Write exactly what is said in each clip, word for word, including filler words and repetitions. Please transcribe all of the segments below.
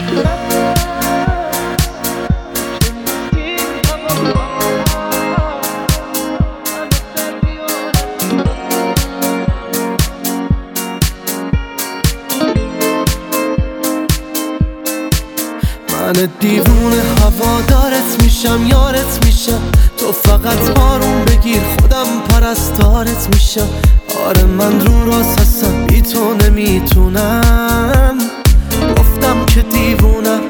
من دیوونه هوادارت میشم، یارت میشم، تو فقط آروم بگیر خودم پرستارت میشم. آره من رو راست هستم، بی تو نمیتونم، گفتم که دیوونم.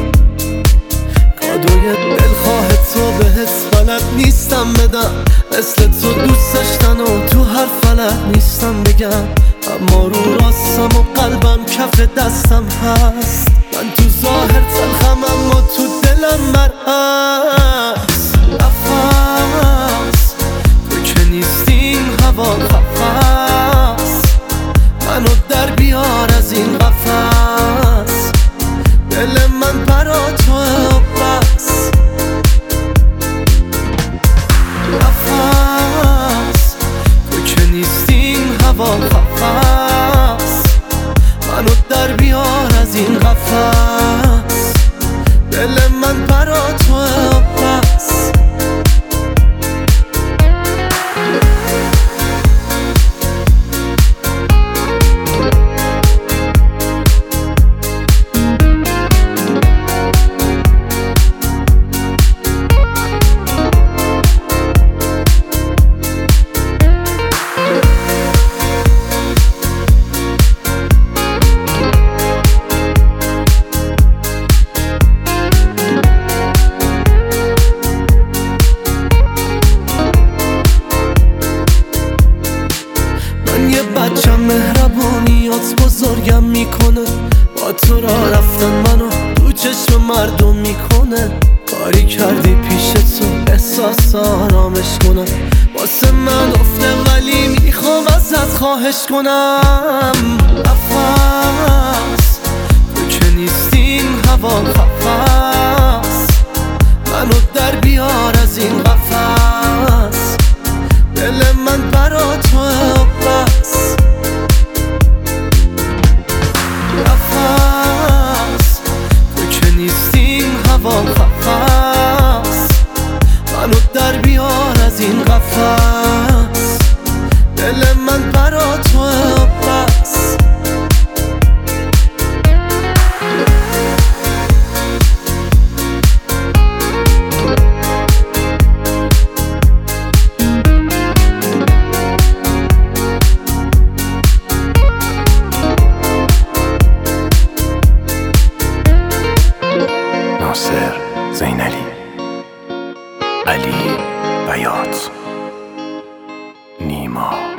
کادوی دلخواه تو به حس بلد نیستم بدم، مثل تو دوست داشتن و تو هر فلک نیستم بگم. اما رو راستم و قلبم کف دستم هست، من تو ظاهر تلخم اما تو دلم مرهست. نفس تو که نیستی این هوا قفس، منو در بیار از این قفس. دل من برا توه و بس. نفس تو که نیستی این هوا قفس، منو در بیار از این قفس. دل من برا توه و بس. بچم مهربونیات بزرگم میکنه، با تو را رفتن منو تو چشم مردم میکنه. کاری کردی پیش تو احساس آرامش کنم، واسه من افته ولی میخوام ازت خواهش کنم. نفس تو که نیستی این هوا قفس، منو در بیار از این قفس. دل من برا توه و بس. نفس تو که نیستی این هوا قفس، منو در بیار از این قفس. دل من برا توه و بس. ناصر زینالی، علی بیات، نیما.